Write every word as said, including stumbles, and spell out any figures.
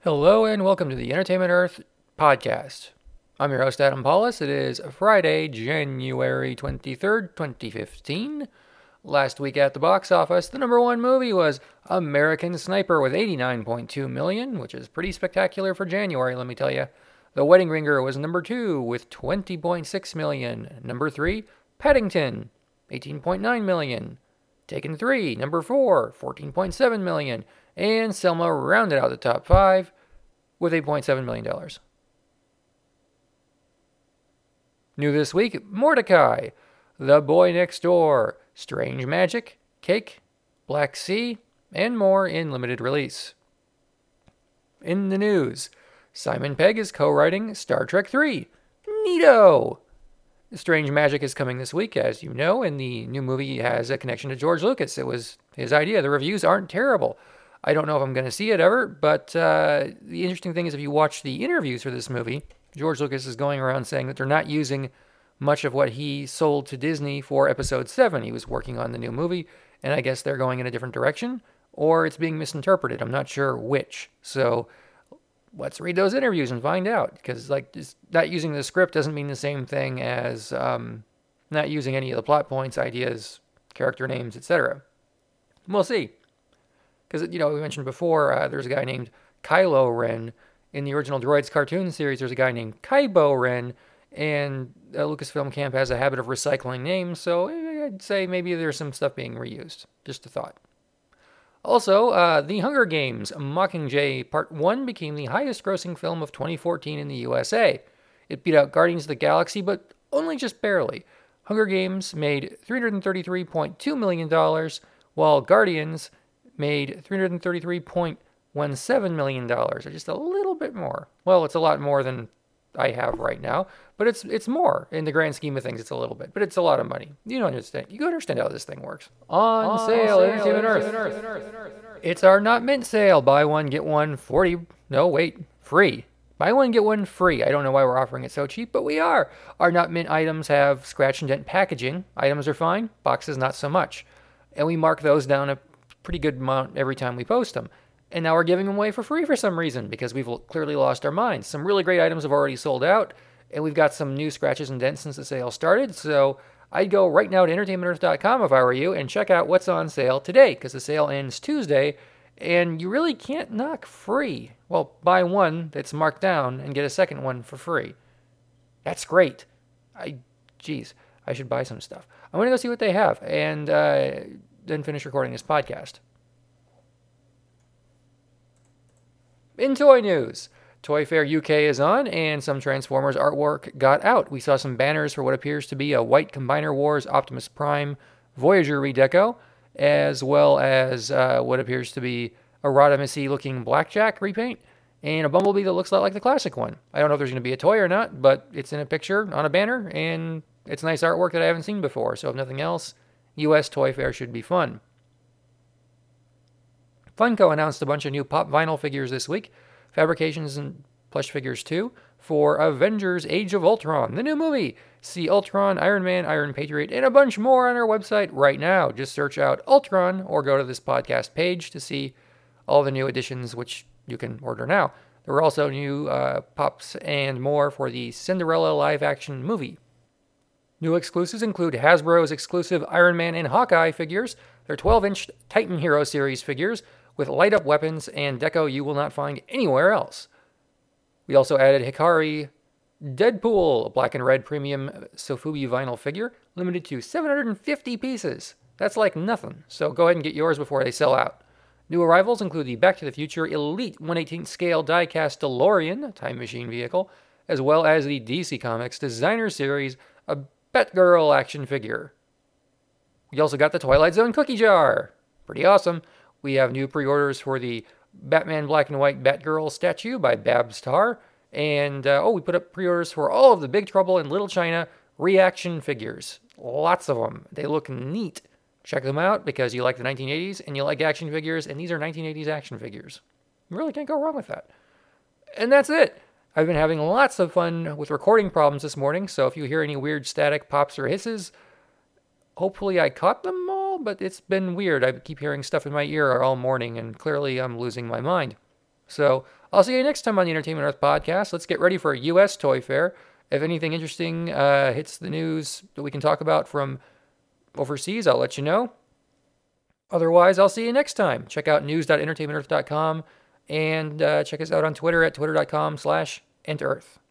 Hello and welcome to the Entertainment Earth podcast. I'm your host, Adam Paulus. It is Friday, January twenty-third, twenty fifteen. Last week at the box office, the number one movie was American Sniper with eighty-nine point two million dollars, which is pretty spectacular for January, let me tell you. The Wedding Ringer was number two with twenty point six million dollars. Number three, Paddington, eighteen point nine million dollars. Taken three, number four, fourteen point seven million dollars. And Selma rounded out the top five with eight point seven million dollars. New this week, Mordecai, The Boy Next Door, Strange Magic, Cake, Black Sea, and more in limited release. In the news, Simon Pegg is co-writing Star Trek three. Neato! Strange Magic is coming this week, as you know, and the new movie has a connection to George Lucas. It was his idea. The reviews aren't terrible. I don't know if I'm going to see it ever, but uh, the interesting thing is if you watch the interviews for this movie, George Lucas is going around saying that they're not using much of what he sold to Disney for Episode seven. He was working on the new movie, and I guess they're going in a different direction, or it's being misinterpreted. I'm not sure which. So let's read those interviews and find out, because like just not using the script doesn't mean the same thing as um, not using any of the plot points, ideas, character names, et cetera. We'll see. Because, you know, we mentioned before, uh, there's a guy named Kylo Ren. In the original Droids cartoon series, there's a guy named Kybo Ren. And uh, Lucasfilm Camp has a habit of recycling names, so I'd say maybe there's some stuff being reused. Just a thought. Also, uh, The Hunger Games Mockingjay Part one became the highest-grossing film of twenty fourteen in the U S A. It beat out Guardians of the Galaxy, but only just barely. Hunger Games made three hundred thirty-three point two million dollars, while Guardians made three hundred thirty-three point one seven million dollars, or just a little bit more. Well, it's a lot more than I have right now, but it's it's more. In the grand scheme of things, it's a little bit, but it's a lot of money. You don't understand. You understand how this thing works. On, On sale, sale Entertainment Earth. Earth. Earth. Earth. It's our Not Mint sale. Buy one, get one, forty. No, wait, free. Buy one, get one free. I don't know why we're offering it so cheap, but we are. Our Not Mint items have scratch and dent packaging. Items are fine, boxes not so much. And we mark those down a pretty good amount every time we post them. And now we're giving them away for free for some reason, because we've clearly lost our minds. Some really great items have already sold out, and we've got some new scratches and dents since the sale started. So I'd go right now to entertainment earth dot com if I were you and check out what's on sale today, because the sale ends Tuesday, and you really can't knock free. Well, buy one that's marked down and get a second one for free. That's great. I, geez, I should buy some stuff. I'm going to go see what they have, and uh, then finish recording this podcast. In toy news, Toy Fair U K is on, and some Transformers artwork got out. We saw some banners for what appears to be a white Combiner Wars Optimus Prime Voyager redeco, as well as uh, what appears to be a Rodimus-y-looking Blackjack repaint, and a Bumblebee that looks a lot like the classic one. I don't know if there's going to be a toy or not, but it's in a picture on a banner, and it's nice artwork that I haven't seen before, so if nothing else, U S Toy Fair should be fun. Funko announced a bunch of new pop vinyl figures this week, fabrications and plush figures too, for Avengers Age of Ultron, the new movie. See Ultron, Iron Man, Iron Patriot, and a bunch more on our website right now. Just search out Ultron or go to this podcast page to see all the new additions, which you can order now. There were also new uh, pops and more for the Cinderella live-action movie. New exclusives include Hasbro's exclusive Iron Man and Hawkeye figures, their twelve-inch Titan Hero Series figures with light-up weapons and deco you will not find anywhere else. We also added Hikari Deadpool, a black and red premium Sofubi vinyl figure, limited to seven hundred fifty pieces. That's like nothing, so go ahead and get yours before they sell out. New arrivals include the Back to the Future Elite one eighteenth scale die-cast DeLorean, a time machine vehicle, as well as the D C Comics Designer Series, a Batgirl action figure. We also got the Twilight Zone cookie jar. Pretty awesome. We have new pre-orders for the Batman Black and White Batgirl statue by Babs Tarr. And, uh, oh, we put up pre-orders for all of the Big Trouble in Little China reaction figures. Lots of them. They look neat. Check them out because you like the nineteen eighties and you like action figures, and these are nineteen eighties action figures. You really can't go wrong with that. And that's it. I've been having lots of fun with recording problems this morning, so if you hear any weird static pops or hisses, hopefully I caught them all, but it's been weird. I keep hearing stuff in my ear all morning, and clearly I'm losing my mind. So I'll see you next time on the Entertainment Earth podcast. Let's get ready for a U S Toy Fair. If anything interesting uh, hits the news that we can talk about from overseas, I'll let you know. Otherwise, I'll see you next time. Check out news dot entertainment earth dot com and uh, check us out on Twitter at twitter dot com slash entearth.